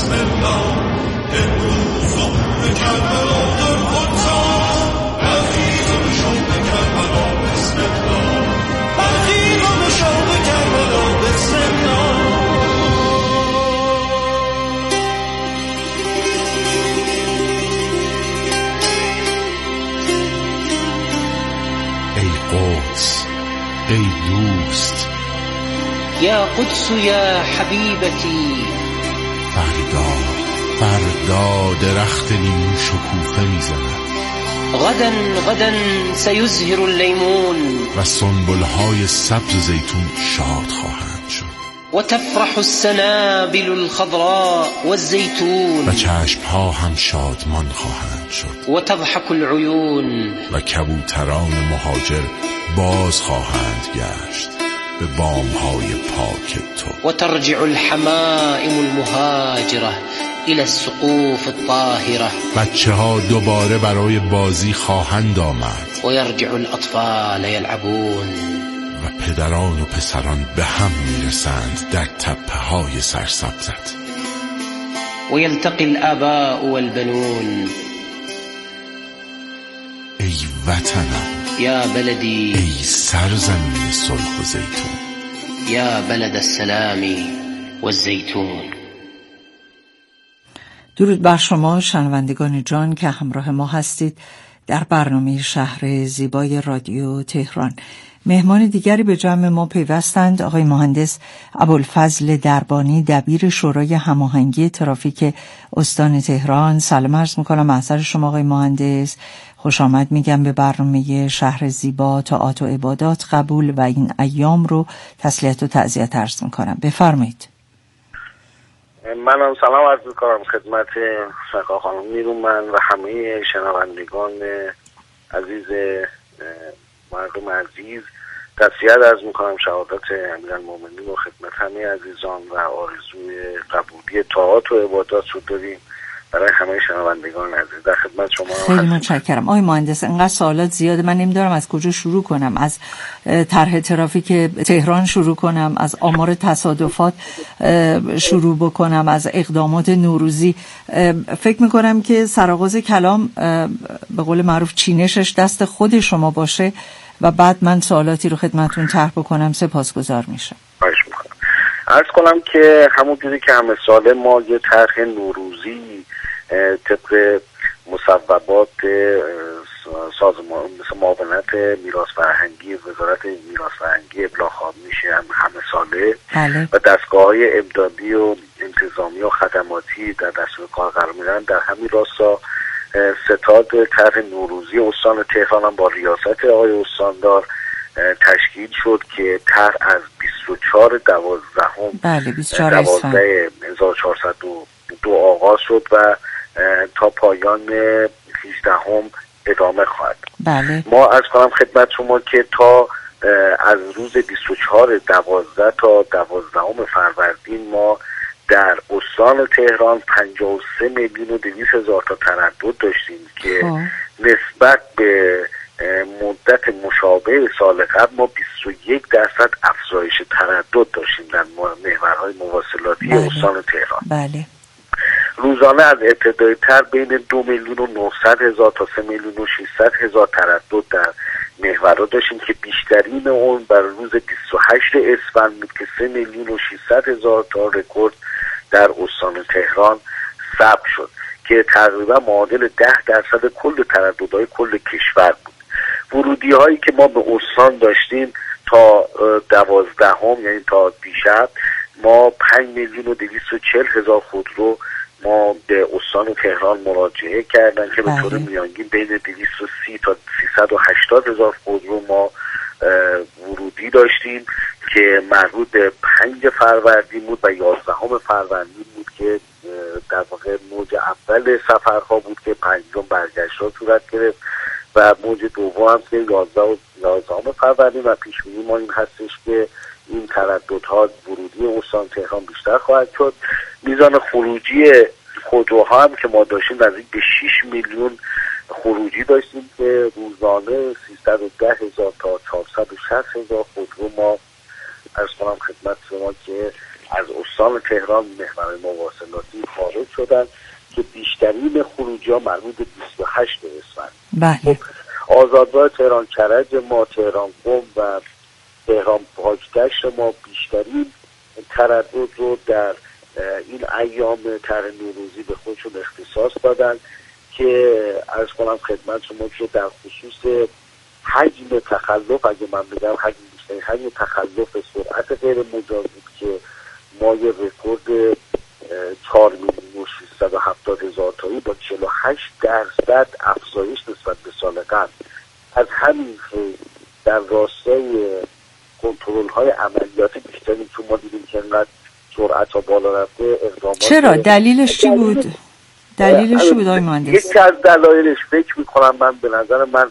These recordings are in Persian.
بسم الله امروز ظهر کربلا در قدساست برخیزم شوق کربلا بسم الله برخیزم شوق کربلا بسم الله. ای قدس، ای دوست، یا قدس یا حبیبتی، فردا درخت لیمو شکوفه میزند، غدا سیزهر اللیمون، و سنبلهای سبز زیتون شاد خواهند شد، و تفرح السنابل الخضراء والزیتون، و چشمها هم شادمان خواهند شد، و تضحک العیون، و کبوتران مهاجر باز خواهند گشت به بامهای پاک تو، و ترجع الحمائم المهاجره الى السقوف الطاهره، بچه ها دوباره برای بازی خواهند آمد، و یرجع الاطفال یلعبون، و پدران و پسران به هم میرسند در تپه های سرسبزت، و یلتقی الآباء والبنون. ای وطنم، یا بلدی، ای سرزمین صلح و زیتون، یا بلد السلام والزیتون. درود بر شما شنوندگان جان که همراه ما هستید در برنامه شهر زیبای رادیو تهران. مهمان دیگری به جمع ما پیوستند، آقای مهندس ابوالفضل دربانی، دبیر شورای هماهنگی ترافیک استان تهران. سلام عرض میکنم محضر شما آقای مهندس، خوش آمد میگم به برنامه شهر زیبا. طاعات و عبادات قبول و این ایام رو تسلیت و تعزیت عرض میکنم، بفرمایید. منم سلام عرض میکنم خدمت سرکار خانم نیرومن و همه شنوندگان عزیز مردم عزیز. تسلیت عرض میکنم شهادت امیرالمومنین و خدمت همه عزیزان و آرزوی قبولی طاعات و عبادات رو داریم برای همه شنوندگان عزیز. در خدمت شما. خیلی متشکرم آقای مهندس. انقدر سوالات زیاده، من نمیدونم از کجا شروع کنم. از طرح ترافیک تهران شروع کنم، از آمار تصادفات شروع بکنم، از اقدامات نوروزی. فکر میکنم که سرآغاز کلام به قول معروف چینشش دست خود شما باشه و بعد من سوالاتی رو خدمتون طرح بکنم. سپاسگزار میشم. خواهش میکنم. عرض کنم که همونجوری که همه ساله ما یه طرح نوروزی طبق مصوبات سازمان مثل معاونت میراث فرهنگی وزارت میراث فرهنگی ابلاغ میشه همه ساله بله. و دستگاه‌های امدادی و انتظامی و خدماتی در دستور کار قرار میدن. در همین راستا ستاد طرح نوروزی استان تهران هم با ریاست آقای استاندار تشکیل شد که طرح از 24/12/1402 آغاز شد و تا پایان 18 ادامه خواهد. بله. ما عرض کنم خدمت شما که تا از روز 24/12 تا 12 فروردین ما در استان تهران 53,200,000 تا تردد داشتیم که نسبت به مدت مشابه سال قبل ما 21% افزایش تردد داشتیم در محورهای مواصلاتی استان تهران. بله. روزانه از ابتدای تر بین 2,900,000 تا 3,600,000 تردد در محورها داشتیم که بیشترین اون بر روز 28 اسفند بود که 3,600,000 تا رکورد در استان تهران ثبت شد که تقریبا معادل 10% کل ترددهای کل کشور بود. ورودی هایی که ما به استان داشتیم تا 12 یعنی تا دیشب ما 5,240,000 خودرو ما به استان تهران مراجعه کردن که به طور میانگین بین 230 تا 380,000 خودرو ما ورودی داشتیم که مربوط به 5 فروردین بود و 11 فروردین بود که در واقع موج اول سفرها بود که 5 برگشت‌ها صورت گرفت و موج دوم هم که 11 فروردین و پیش‌بینی ما این هستش که این ترددها ورودی استان تهران بیشتر خواهد شد. میزان خروجی خودروها هم که ما داشتیم نزدیک به 6 میلیون خروجی داشتیم که روزانه 310,000 تا 460,000 خودرو ما عرض کنم خدمت شما که از استان تهران محور مواصلاتی خارج شدن که بیشترین خروجی ها مربوط به 28 اسفند. بله. آزادراه تهران کرج ما، تهران قم و تهران پاکدشت ما بیشترین تردد رو در این ایام طرح نوروزی به خودشون اختصاص دادن که عرض کنم خدمت شما که در خصوص حجم تخلف، اگه من بگم حجم تخلف سرعت غیر مجاز بود که ما یه رکورد 4,670,000 تایی با 48% افزایش نسبت به سال قبل. از همین در راستای کنترل های عملیات بیشتری که ما دیدیم که انقدر سرعت ها بالا رفته اقدامات. چرا؟ دلیلش چی بود؟ آقای مهندس؟ یکی از دلایلش فکر میکنم من به نظر من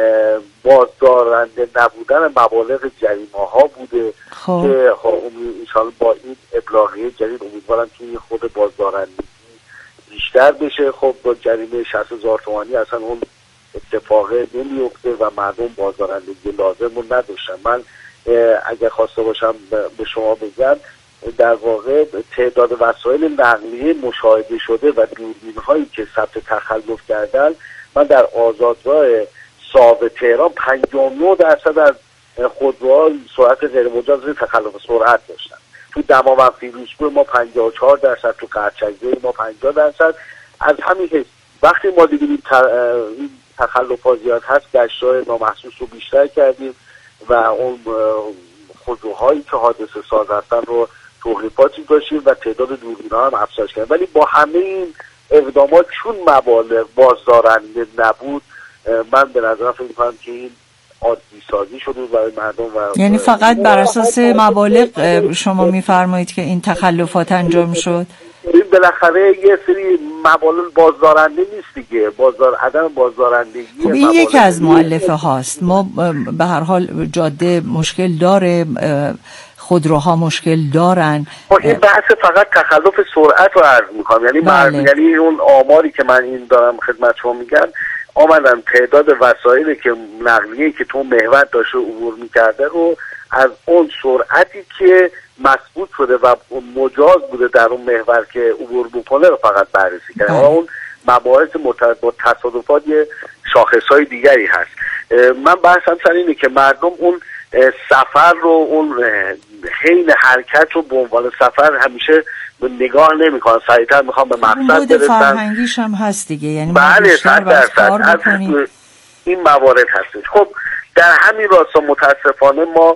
بازدارنده نبودن مبالغ جریمه ها بوده که انشاءالله با این ابلاغیه جدید امیدوارم که خود بازدارندگی بیشتر بشه. خب با جریمه 60,000 تومانی اصلا اون اتفاقه نمیفته و مردم بازدارندگی لازم رو نداشتن. من اگر خواسته باشم به شما بگم در واقع تعداد وسایل نقلیه مشاهده شده و دوربین هایی که ثبت تخلف کردن، من در آزادراه صاحب تهران 59% از خودروها سرعت غیر مجاز تخلف سرعت داشتن. تو دماوند فیروزپور ما 54%، تو قرچک‌زی ما 50%. از همین حیث وقتی ما دیدیم این تخلفات زیاد هست، گشت‌های نامحسوس رو بیشتر کردیم و اون خودروهایی که حادثه ساز هستن رو توقیفاتی داشتیم و تعداد دوربین‌ها هم افزایش کردیم. ولی با همه این اقدامات چون مبالغ بازدارنده نبود، من به نظرم فکر می‌کنم که این عادی سازی شده برای مردم و یعنی فقط بر اساس مبالغ شما می‌فرمایید که این تخلفات انجام شد؟ بالاخره یه سری مبالغ بازدارنده نیست دیگه، عدم بازدارندگی. خب این یکی از مؤلفه هاست. ما به هر حال جاده مشکل داره، خودروها مشکل دارن. این بحث فقط تخلف سرعت رو عرض می‌کنم، یعنی اون آماری که من این دارم خدمت شما میگم، آمدن تعداد وسایلی که نقلیه که تو محور داشته عبور میکرده رو از اون سرعتی که مثبوت شده و مجاز بوده در اون محور که عبور بکنه رو فقط بررسی کرده. اون مباحث مرتبط با تصادفات یه شاخصهای دیگری هست. من بحثم سر اینه که مردم اون سفر رو، اون حین حرکت رو به عنوان سفر همیشه نگاه نمی‌کنن، سریعتر میخوان به مقصد برسن. فرهنگیش هم هست دیگه، یعنی بله 100% این موارد هست. خب در همین راستا متاسفانه ما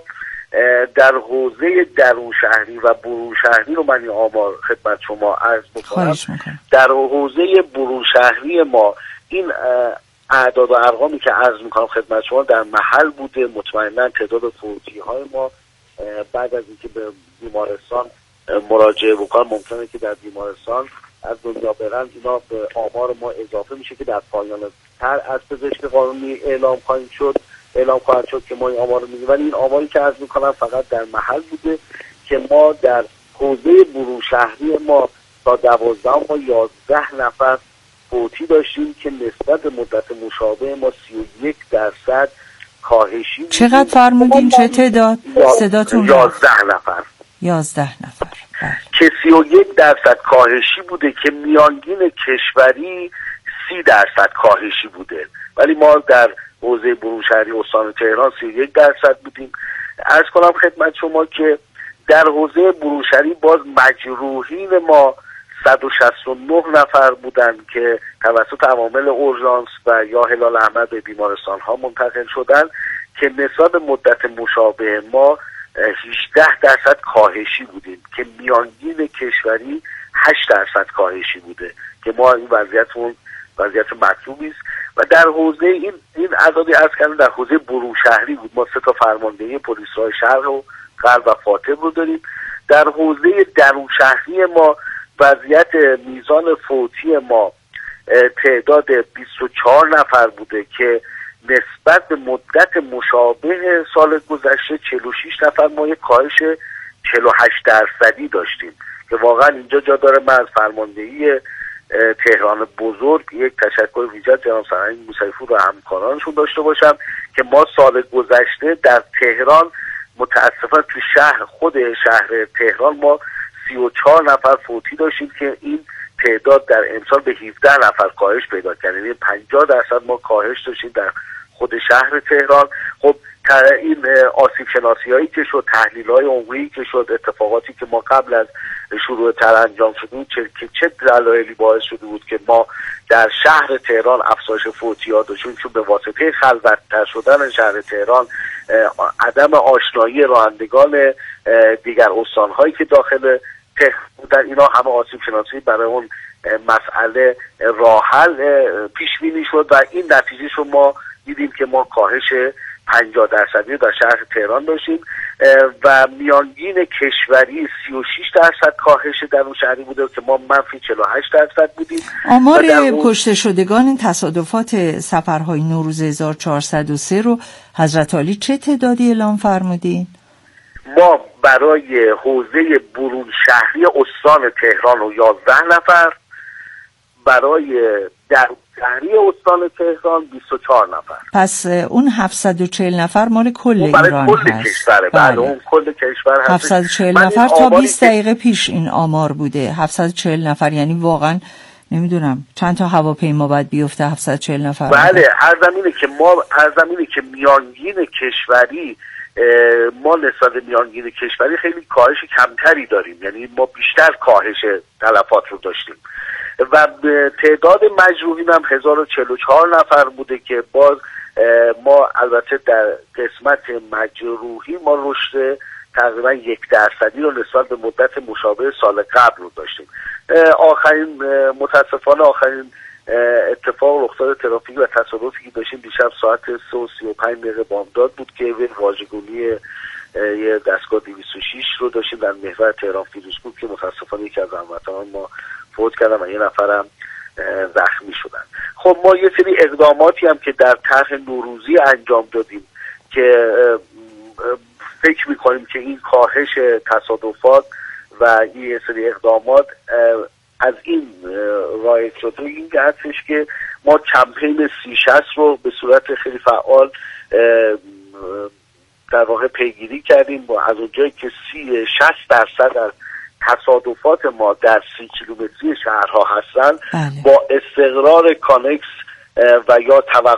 در حوزه درون شهری و برون شهری رو من این آمار خدمت شما عرض بکنم. در حوزه برون شهری ما این اعداد و ارقامی که عرض میکنم خدمت شما در محل بوده. مطمئنا تعداد فوتی های ما بعد از اینکه به بیمارستان مراجعه بکنن ممکنه که در بیمارستان از دنیا برن، اینا به آمار ما اضافه میشه که در پایان تر از پزشک قانونی اعلام خواهد شد که ما این آمار رو میگیم. ولی این آماری که عرض میکنم فقط در محل بوده که ما در حوزه برون شهری ما تا 12 ما 11 نفر فوتی داشتیم که نسبت به مدت مشابه ما 31% کاهشی بود. چقدر فرمودین؟ چه تعداد؟ صداتون 11 نفر. 11 نفر. بله. که 31% کاهشی بوده که میانگین کشوری 30% کاهشی بوده. ولی ما در حوزه برون شهری استان تهران 31% بودیم. عرض کنم خدمت شما که در حوزه برون شهری باز مجروحین ما 169 نفر بودن که توسط عوامل اورژانس و یا هلال احمر به بیمارستان ها منتقل شدن که نسبت به مدت مشابه ما 18% کاهشی بودیم که میانگین کشوری 8% کاهشی بوده که ما این وضعیت مطلوبی است. و در حوزه این عددی عرض کردم در حوزه برون شهری بود. ما 3 تا فرماندهی پلیس راه شرق و غرب و فاطم رو داریم. در حوزه درون شهری ما وضعیت میزان فوتی ما تعداد 24 نفر بوده که نسبت به مدت مشابه سال گذشته 46 نفر ما یک کاهش 48% داشتیم که واقعا اینجا جا داره من از فرماندهی تهران بزرگ یک تشکر ویژه جناب سرهنگ موسوی‌پور و همکارانشون داشته باشم که ما سال گذشته در تهران متاسفانه تو خود شهر تهران ما 34 نفر فوتی داشتیم که این تعداد در امسال به 17 نفر کاهش پیدا کرد. یعنی 50% ما کاهش داشتیم در خود شهر تهران. خب این آسیب شناسی هایی که شد، تحلیل های عمقی که شد، اتفاقاتی که ما قبل از شروع تر انجام شده بود چه دلایلی باعث شده بود که ما در شهر تهران افزایش فوتی‌ها داشتیم، چون به واسطه خلوت‌تر شدن شهر تهران، عدم آشنایی رانندگان دیگر استان‌هایی که داخل تهران بودن، اینا همه آسیب شناسی برای اون مسئله راه حل پیش بینی شد و این نتیجه رو ما دیدیم که ما کاهش 50% در شهر تهران داشتیم و میانگین کشوری 36% کاهش در اون شهری بوده که ما منفی 48% بودیم. آمار کشته شدگان این تصادفات سفرهای نوروز 1403 رو حضرت عالی چه تعدادی اعلام فرمودین؟ ما برای حوزه برون شهری استان تهران و 11 نفر، برای در شهری استان تهران 24 نفر. پس اون 740 نفر مال کل ایران کل هست. کشوره. بله اون کل کشور هست. 740 نفر تا 20 دقیقه پیش این آمار بوده. 740 نفر یعنی واقعا نمیدونم چند تا هواپیما باید بیفته 740 نفر. بله هر زمینه که میانگین کشوری ما نسبت میانگین کشوری خیلی کاهش کمتری داریم، یعنی ما بیشتر کاهش تلفات رو داشتیم و تعداد مجروحین هم 1044 نفر بوده که باز ما البته در قسمت مجروحی ما رشد تقریبا 1% رو نسبت به مدت مشابه سال قبل رو داشتیم. متاسفانه آخرین اتفاق رخداد ترافیکی و تصادفی که داشتیم دیشب ساعت 3:35 بامداد بود که واژگونی یه دستگاه 206 رو داشتیم در محور تهران فیروزکوه که متاسفانه یکی از هموطنان ما فوت کردن و یه نفرم زخمی شدن. خب ما یه سری اقداماتی هم که در طرح نوروزی انجام دادیم که فکر میکنیم که این کاهش تصادفات و یه سری اقدامات از این رایج شده، این هستش که ما کمپین 3060 رو به صورت خیلی فعال در واقع پیگیری کردیم و از اونجایی که 60% از تصادفات ما در 30 کیلومتری شهرها هستن با استقرار کانکس و یا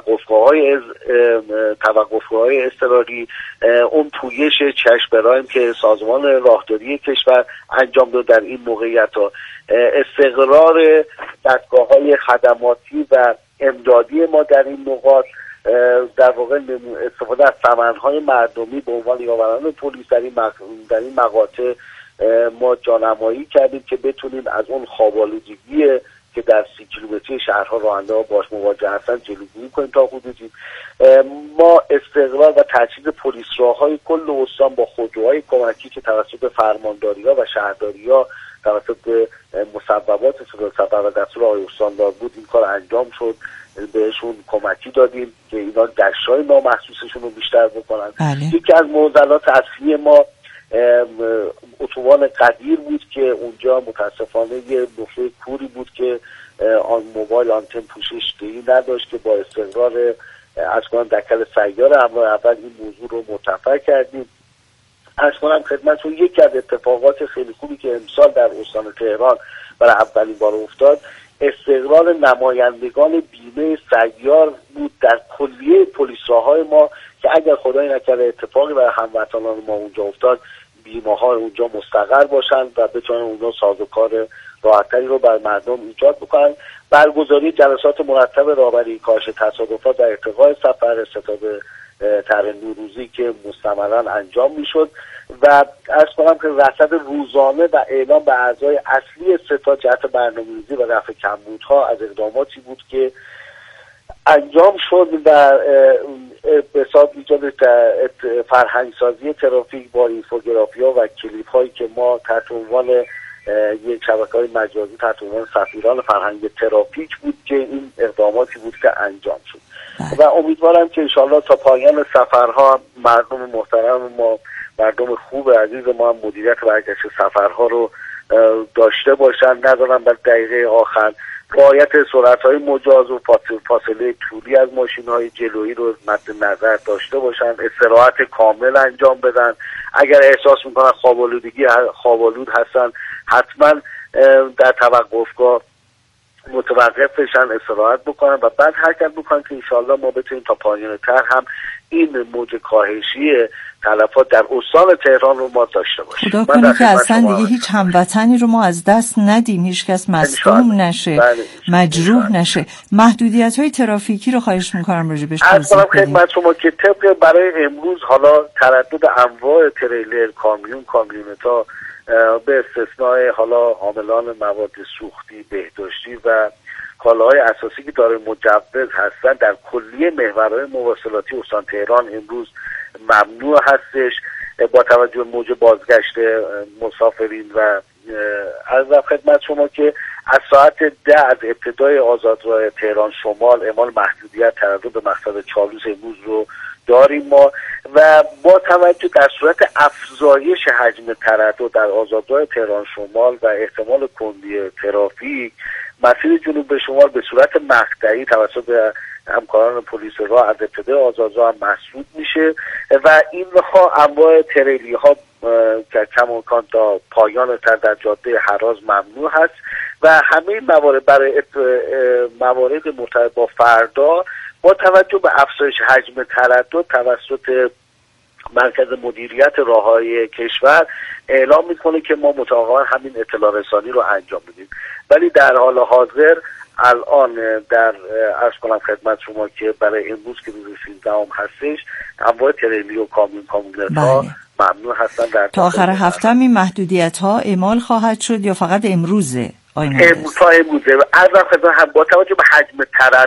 توقفگاه‌های اضطراری اون پویش چشم برایم که سازمان راهداری کشور انجام داد در این موقعیت‌ها، استقرار دستگاه‌های خدماتی و امدادی ما در این نقاط، در واقع استفاده از سمن‌های مردمی به عنوان یاوران پلیس در این مقاطع ما جانمایی کردیم که بتونیم از اون خواب‌آلودگی که در 30 کیلومتری شهرها راننده‌ها باش مواجه هستن جلوگیری کنیم تا حدودی. ما استقرار و تجهیز پلیس راه‌های کل استان با خودروهای کمکی که توسط فرمانداری‌ها و شهرداری‌ها توسط مصوبات صدور سفر و دستور آقای استاندار بود این کار انجام شد، بهشون کمکی دادیم که اینا گشت‌های نامحسوسشون رو بیشتر بکنن. یکی از معضلات اصلی ما اتوبان قدیر بود که اونجا متاسفانه یه نقطه کوری بود که موبایل آنتن پوشش دهی نداشت که با استقرار از کنم دکل سیار همراه اول این موضوع رو مرتفع کردیم. از کنم خدمتتون یکی از اتفاقات خیلی خوبی که امسال در استان تهران برای اولین بار افتاد استقرار نمایندگان بیمه سیار بود در کلیه پلیس راه‌های ما که اگر خدای نکرده اتفاقی برای هموطنان ما اونجا افتاد بیمه ها اونجا مستقر باشن و بتونن اونجا سازوکار راحتری رو بر مردم ایجاد بکنن. برگزاری جلسات مرتب راهبری کاهش تصادفات و ارتقاء سفر استفاده طرح نوروزی که مستمرا انجام میشد و عرض کنم که رصد روزانه و اعلام به اعضای اصلی ستاد جهت برنامه‌ریزی و رفع کمبودها از اقداماتی بود که انجام شد و به حساب ایجاد فرهنگ سازی ترافیک با اینفوگرافی‌ها و کلیپ‌هایی که ما تحت عنوان یک شبکه‌های مجازی تحت عنوان سفیران فرهنگ ترافیک بود که این اقداماتی بود که انجام شد و امیدوارم که انشاءالله تا پایان سفرها مردم محترم ما، مردم خوب عزیز ما هم مدیریت برگشت سفرها رو داشته باشن، ندارم بر دقیقه آخر رعایت سرعت‌های مجاز و فاصله طولی از ماشین‌های جلویی رو مد نظر داشته باشن، استراحت کامل انجام بدن. اگر احساس میکنن خواب‌آلود هستن حتما در توقفگاه متوقف بشن، استراحت بکنن و بعد حرکت بکنن که انشالله ما بتونیم تا پایان طرح هم این موج کاهشی تلفات در استان تهران رو ما داشته باشیم. خدا کنه که اصلا دیگه هیچ هموطنی رو ما از دست ندیم، هیچ کس مصدوم نشه، مجروح نشه. محدودیت‌های ترافیکی رو خواهش می‌کنم راجع بهش توضیح بدید. خدمت شما که طبق برای امروز حالا تردد انواع تریلر، کامیونتا به استثناء حالا حاملان مواد سوختی، بهداشتی و کالاهای اساسی که داره مجوز هستن در کلیه محورهای مواصلاتی استان تهران امروز ممنوع هستش. با توجه به موج بازگشت مسافرین و عرض خدمت شما که از ساعت 10 از ابتدای آزادراه تهران شمال اعمال محدودیت تردد به مقصد چالوس امروز رو داریم ما و با توجه در صورت افزایش حجم تردد در آزادراه تهران شمال و احتمال کندی ترافیک مسیر جنوب به شمال به صورت مقطعی توسط همکاران پلیس راه از ابتدای آزادراه هم مسدود میشه و اینها انواع تریلی ها که کماکان تا پایان تر در جاده هراز ممنوع هست و همه موارد برای موارد مرتبط با فردا با توجه به افزایش حجم تردد توسط مرکز مدیریت راههای کشور اعلام میکنه که ما متوقعا همین اطلاع رسانی رو انجام بدیم. ولی در حال حاضر الان در عرض کنم خدمت شما که برای امروز که روز 13 هستش انواع تریلی و کامیونت ها ممنوع هستن. در تا آخر هفته این محدودیت ها اعمال خواهد شد یا فقط امروزه؟ تا امروزه. عرض خدمت با توجه به حجم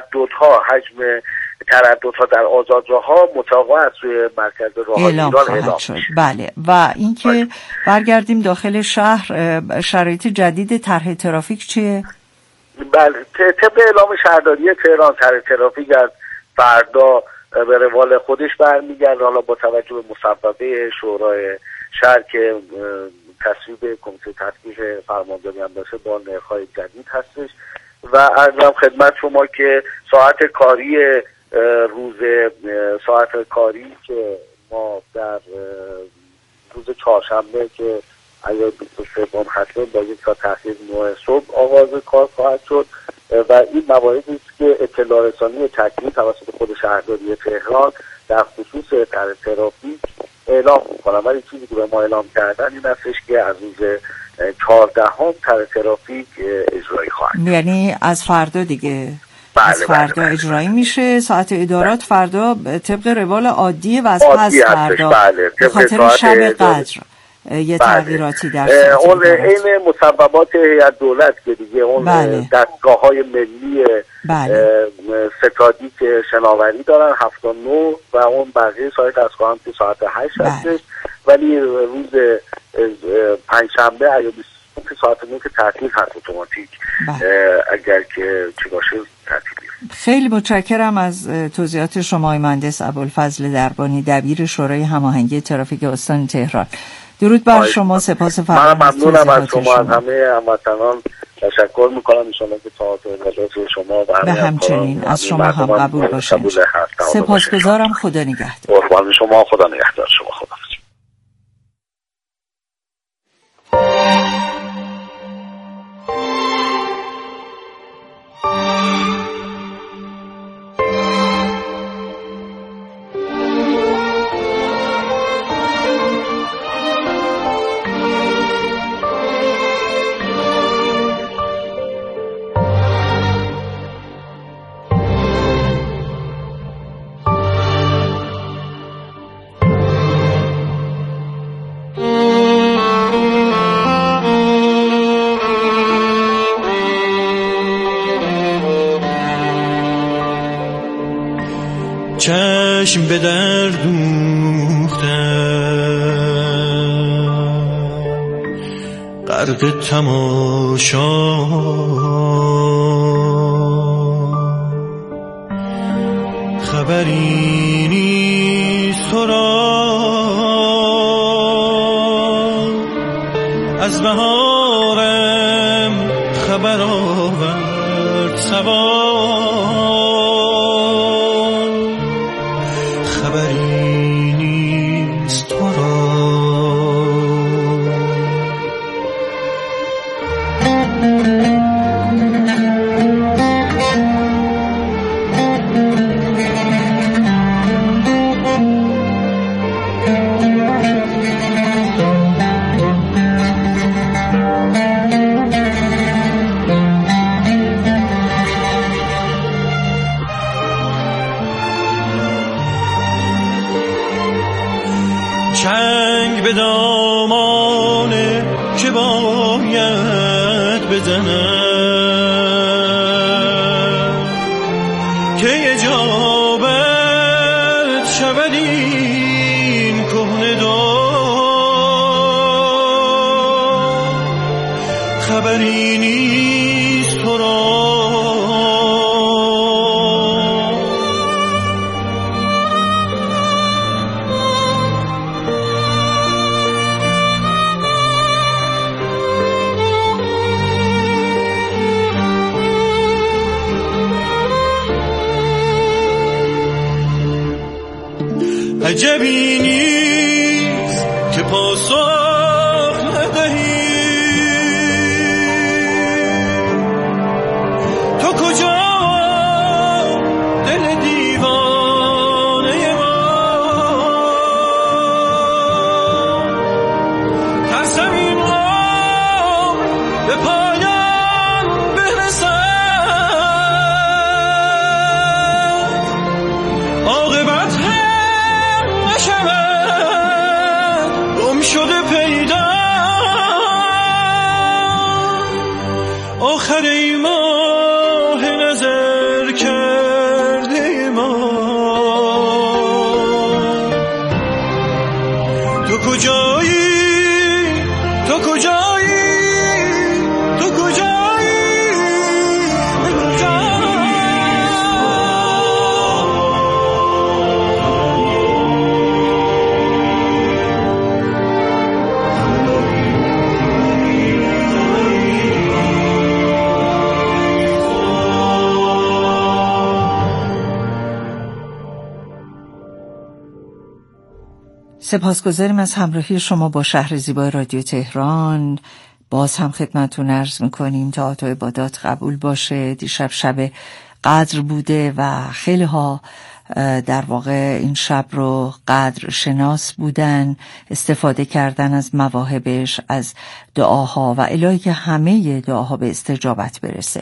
ترددها در آزادراه‌ها متوقع از سوی مرکز راه اعلام خواهد شد. بله. و اینکه برگردیم داخل شهر، شرایط جدید طرح ترافیک چیه؟ بله، طبق اعلام شهرداری تهران طرح ترافیک از فردا به روال خودش برمیگرده. حالا با توجه به مصوبه شورای شهر که تصویب کمیته تطبیق فرمانداری هم داشته با نرخ‌های جدید هستش و عرضم خدمت شما که ساعت کاری که ما در روز چهارشنبه که ایام 23 هست با یک ساعت تأخیر 9 صبح آغاز کار خواهد شد و این مواردی است که اطلاع رسانی تکمیل توسط خود شهرداری تهران در خصوص طرح ترافیک اعلام می‌کنم. ولی چیزی که به ما اعلام کردن این هستش که از روز 14 طرح ترافیک اجرایی خواهد. یعنی از فردا دیگه؟ از فردا اجرایی میشه. ساعت ادارات فردا طبق روال عادیه و از پس فردا به خاطر شب قدر یه تغییراتی در اون این مصوبات هیئت دولت که دیگه اون دستگاه‌های ملی ستادی که شناوری دارن 7 تا 9 و اون بقیه ساعت از خواهم که ساعت 8 هستش. ولی روز پنجشنبه ایام 20 ساعت 9 که تعطیل هست اتوماتیک اگر که چی باشه تعطیلی. خیلی متشکرم از توضیحات شما مهندس ابوالفضل دربانی، دبیر شورای هماهنگی ترافیک استان تهران. درود بر شما، سپاس فرمایید. من ممنونم از شما، از همه هموطنان تشکر میکنم. ان شاءالله که تا شما و همچنین از شما هم قبول باشه. سپاسگزارم. خدا نگهدار. قربان شما، خدا نگهدار شما. خدا چشم به در دوختم غرق تماشا خبری نیست تو را از بهارم خبر آور سوار خبری نیست تو را. چنگ به دامانه که باید بزنم که اجابت شود این کهنه دار. خبری نیست تو را. عجبی نیست که پاسخ ندهی. تو کجا دل دیوانه ما؟ ترسم این عمر به پایان برسد، عاقبت گم شده پیدا. آخر ای ماه نظر کرده ما، تو کجایی؟ تو کجایی؟ تو کجایی؟ سپاسگزاریم از همراهی شما با شهر زیبای رادیو تهران. باز هم خدمتتون عرض میکنیم تا عبادات قبول باشه. دیشب شب قدر بوده و خیلی ها در واقع این شب رو قدر شناس بودن، استفاده کردن از مواهبش، از دعاها و الهی که همه دعاها به استجابت برسه.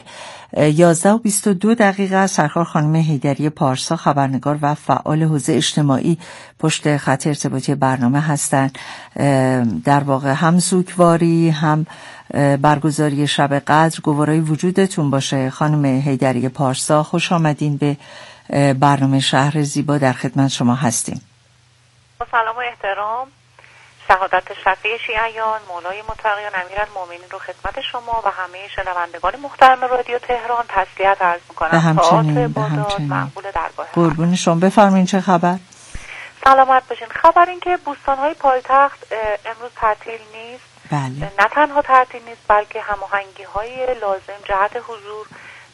11:22 سرکار خانم حیدری پارسا، خبرنگار و فعال حوزه اجتماعی پشت خط ارتباطی برنامه هستند. در واقع هم سوگواری هم برگزاری شب قدر گوارای وجودتون باشه. خانم حیدری پارسا، خوش آمدین به برنامه شهر زیبا. در خدمت شما هستیم. سلام و احترام. شهادت شفیع شیعیان مولای متقیان امیرالمومنین رو خدمت شما و همه شنوندگان محترم رادیو تهران تسلیت عرض می‌کنم. به همچنین مقبول درگاه. قربون شما. بفرمایید چه خبر؟ سلامت باشین. خبر این که بوستان‌های پایتخت امروز تعطیل نیست. بله. نه تنها تعطیل نیست بلکه هماهنگی‌های لازم جهت حضور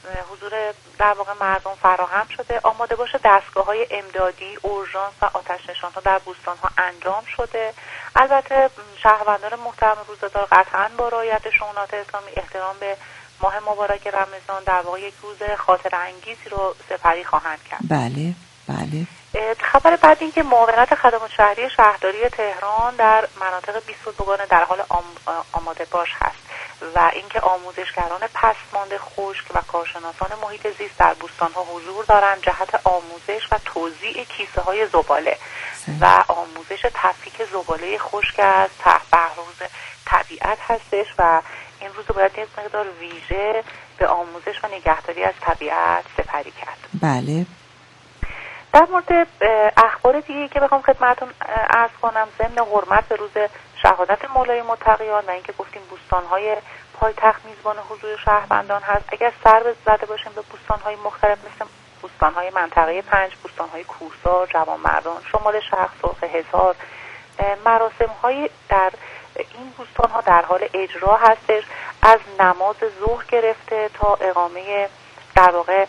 در واقع مردم فراهم شده. آماده باشه دستگاه‌های امدادی، اورژانس و آتش نشان‌ها در بوستان‌ها انجام شده. البته شهروندان محترم روزدار قطعاً با رعایت شؤونات اسلامی، احترام به ماه مبارک رمضان، در واقع یک روز خاطره انگیزی رو سپری خواهند کرد. بله بله. خبر بعد این که معاونت خدمات شهری شهرداری تهران در مناطق 22گانه در حال آماده باش هست و اینکه آموزشگران پسمانده خشک و کارشناسان محیط زیست در بوستان‌ها حضور دارند جهت آموزش و توزیع کیسه‌های زباله و آموزش تفکیک زباله خشک از بهروز طبیعت هستش و این روز باید یک مقدار ویژه به آموزش و نگهداری از طبیعت سپری کرد. بله. در مورد اخبار دیگه که بخوام خدمتتون عرض کنم، ضمن حرمت به روز شهادت مولای متقیان و اینکه گفتیم بوستان‌های پایتخت میزبان حضور شهروندان هست، اگر سر زده باشیم به بوستان‌های مختلف مثل بوستان‌های منطقه 5، بوستان‌های کوهسار، جوانمردان، شمال شرق، سرخ هزار، مراسم‌های در این بوستان‌ها در حال اجرا هستش، از نماز ظهر گرفته تا اقامه در واقع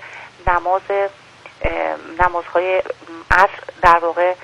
نمازهای عصر در واقع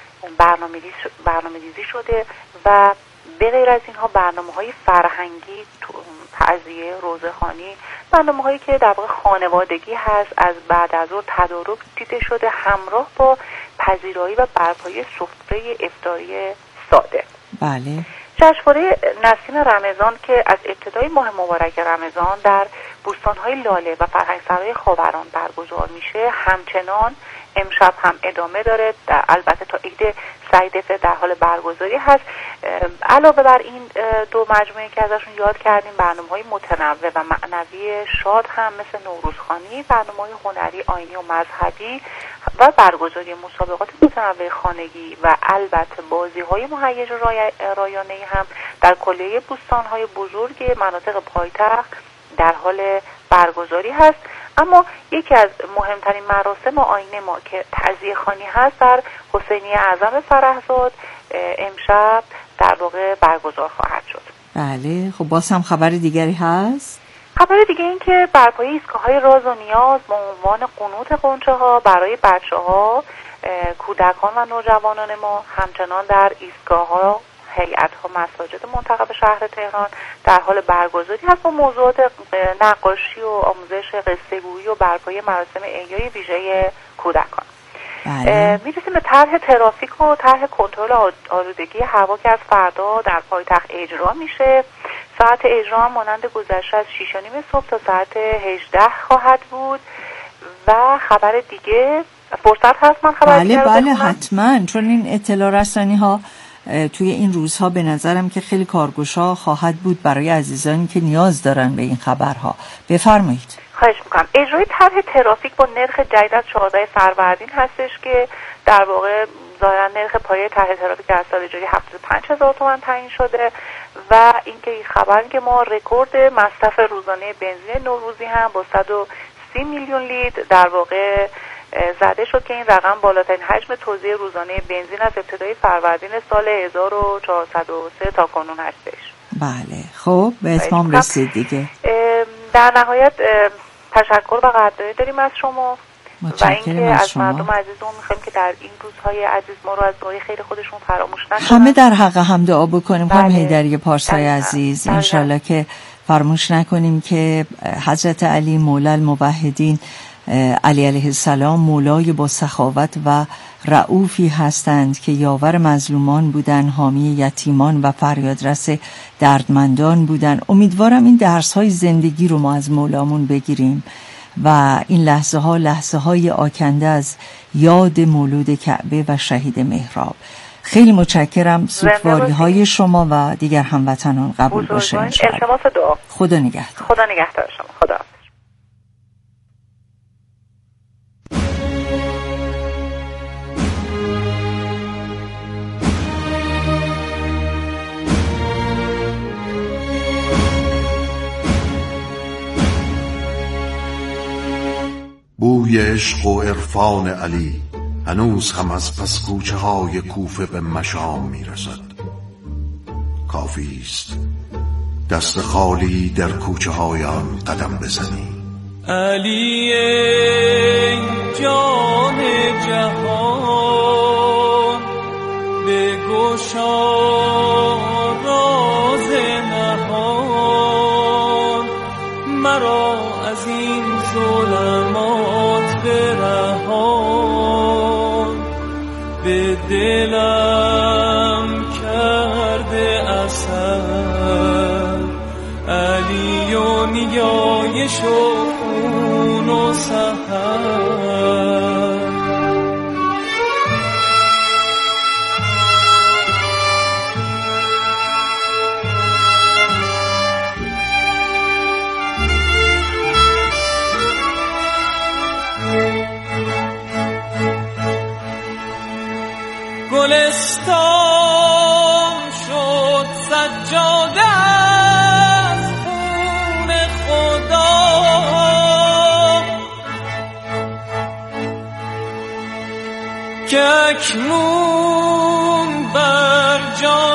برنامه‌ریزی شده و به غیر از اینها برنامه‌های فرهنگی، تعزیه، روزه‌خوانی، برنامه‌هایی که در واقع خانوادگی هست از بعد از ظهر تدارک دیده شده همراه با پذیرایی و برپایی سفره افطاری ساده. بله. جشنواره نسیم رمضان که از ابتدای ماه مبارک رمضان در بوستان‌های لاله و فرهنگسرای خاوران برگزار میشه، همچنان امشب هم ادامه داره. البته تا عید سعید در حال برگزاری هست. علاوه بر این دو مجموعه که ازشون یاد کردیم، برنامه‌های متنوع و معنوی شاد هم مثل نوروزخوانی، برنامه‌های هنری، آیینی و مذهبی و برگزاری مسابقات متنوع خانگی و البته بازی‌های مهیج رایانه‌ای هم در کلیه بوستان‌های بزرگ مناطق پایتخت در حال برگزاری هست. اما یکی از مهمترین مراسم آیین ما که تعزیه خوانی هست در حسینیه اعظم فرهزاد امشب در واقع برگزار خواهد شد. بله. خب باز هم خبر دیگری هست؟ خبر دیگه این که برپایی ایستگاه‌های راز و نیاز به عنوان قنوت غنچه‌ها برای بچه‌ها، کودکان و نوجوانان ما همچنان در ایستگاه‌ها، هیئت‌ها، مساجد منتخب شهر تهران در حال برگزاری هست با موضوعات نقاشی و آموزش قصه‌گویی و برپایی مراسم احیای ویژه کودکان. میرسیم به طرح ترافیک و طرح کنترل آلودگی هوا که از فردا در پایتخت اجرا میشه. ساعت اجرا هم مانند گذشته از 6:30 صبح تا ساعت 18 خواهد بود. و خبر دیگه فرصت هست من خبر دیگه رو بله حتما، چون این اطلاع رسانی ها توی این روزها به نظرم که خیلی کارگشا خواهد بود برای عزیزانی که نیاز دارن به این خبرها. بفرمایید. خواهش میکنم. اجرای طرح ترافیک با نرخ جدید از 14 فروردین هستش که در واقع ظاهرا نرخ پایه طرح ترافیک در سال اجاری 75,000 تومان تعیین شده و اینکه این خبر که ما رکورد مصرف روزانه بنزین نوروزی هم با 130 میلیون لیتر در واقع زده شد که این رقم بالاترین حجم توزیع روزانه بنزین از ابتدای فروردین سال 1403 تا کنون هستش. بله. خب به اتمام رسید دیگه. در نهایت تشکر و قدردانی داریم از شما و اینکه از مردم عزیزمون می‌خوایم که در این روزهای عزیز ما رو از دعای خیر خودشون فراموش نکنن. همه در حق هم دعا بکنیم. خانم حیدری پارسای عزیز، انشالله که فراموش نکنیم که حضرت علی مولا الموحدین علی علیه السلام مولای با سخاوت و رؤوفی هستند که یاور مظلومان بودن، حامی یتیمان و فریادرس دردمندان بودن. امیدوارم این درس‌های زندگی رو ما از مولامون بگیریم و این لحظه های آکنده از یاد مولود کعبه و شهید محراب. خیلی متشکرم. سوگواری های شما و دیگر هموطنان قبول باشه. التماس دعا. خدا نگهدار. خدا نگهدار شما. خدا. بوی عشق و عرفان علی هنوز هم از پس کوچه های کوفه به مشام میرسد. کافیست دست خالی در کوچه های آن قدم بزنی. علی ای جان جهان بگشا راز نهان، مرا از این ظلمات برهان. به دلم کرده اثر علی و نیایش و خون و سحر. گلستان شد سجاده از خون خدا، که اکنون بر جان